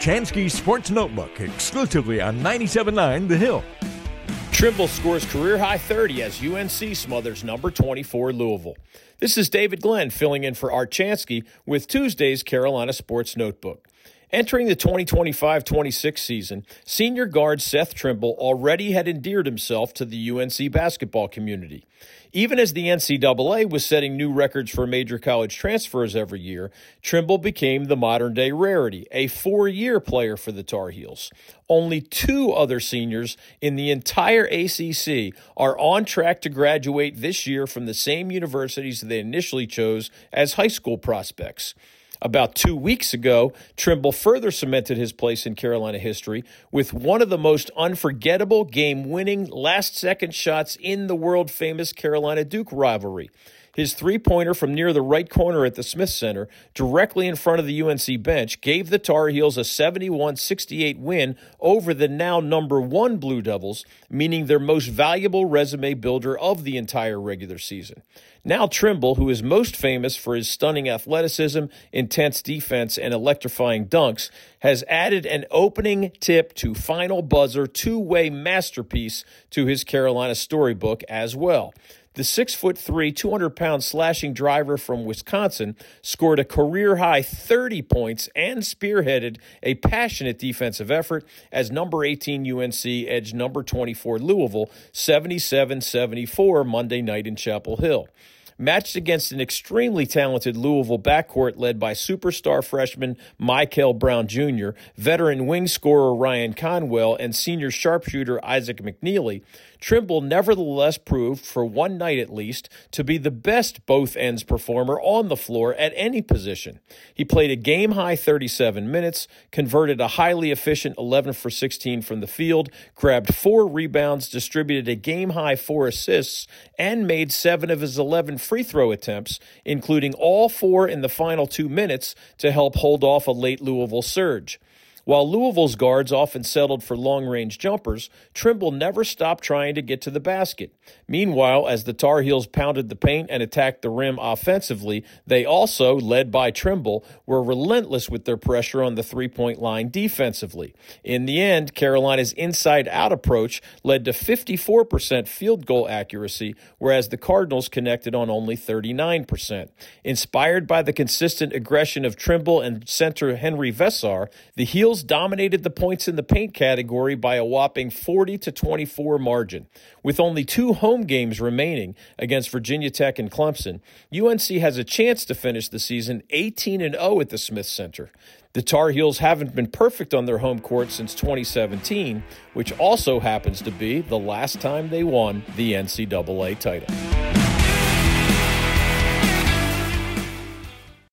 Archansky Sports Notebook, exclusively on 97.9 The Hill. Trimble scores career-high 30 as UNC smothers number 24 Louisville. This is David Glenn filling in for Art Chansky with Tuesday's Carolina Sports Notebook. Entering the 2025-26 season, senior guard Seth Trimble already had endeared himself to the UNC basketball community. Even as the NCAA was setting new records for major college transfers every year, Trimble became the modern-day rarity, a 4-year player for the Tar Heels. Only 2 other seniors in the entire ACC are on track to graduate this year from the same universities they initially chose as high school prospects. About 2 weeks ago, Trimble further cemented his place in Carolina history with one of the most unforgettable game-winning last-second shots in the world-famous Carolina-Duke rivalry. His three-pointer from near the right corner at the Smith Center, directly in front of the UNC bench, gave the Tar Heels a 71-68 win over the now number 1 Blue Devils, meaning their most valuable resume builder of the entire regular season. Now Trimble, who is most famous for his stunning athleticism, intense defense, and electrifying dunks, has added an opening tip to final buzzer two-way masterpiece to his Carolina storybook as well. The 6'3", 200-pound slashing driver from Wisconsin scored a career-high 30 points and spearheaded a passionate defensive effort as number 18 UNC edged number 24 Louisville 77-74 Monday night in Chapel Hill. Matched against an extremely talented Louisville backcourt led by superstar freshman Michael Brown Jr., veteran wing scorer Ryan Conwell, and senior sharpshooter Isaac McNeely, Trimble nevertheless proved, for one night at least, to be the best both-ends performer on the floor at any position. He played a game-high 37 minutes, converted a highly efficient 11 for 16 from the field, grabbed 4 rebounds, distributed a game-high 4 assists, and made 7 of his 11 free throw attempts, including all 4 in the final 2 minutes to help hold off a late Louisville surge. While Louisville's guards often settled for long-range jumpers, Trimble never stopped trying to get to the basket. Meanwhile, as the Tar Heels pounded the paint and attacked the rim offensively, they also, led by Trimble, were relentless with their pressure on the three-point line defensively. In the end, Carolina's inside-out approach led to 54% field goal accuracy, whereas the Cardinals connected on only 39%. Inspired by the consistent aggression of Trimble and center Henry Vessar, the Heels dominated the points in the paint category by a whopping 40-24 margin. With only 2 home games remaining against Virginia Tech and Clemson, UNC has a chance to finish the season 18-0 at the Smith Center. The Tar Heels haven't been perfect on their home court since 2017, which also happens to be the last time they won the NCAA title.